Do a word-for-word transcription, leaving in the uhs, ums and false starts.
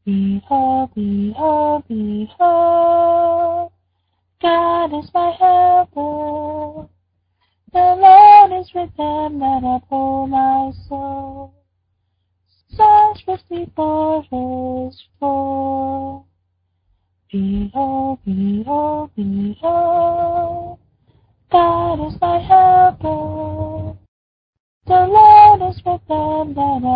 Behold, behold, behold, God is my helper. The Lord is with them that uphold my soul. Such was before his fall. Behold, behold, behold, God is my helper. The Lord is with them that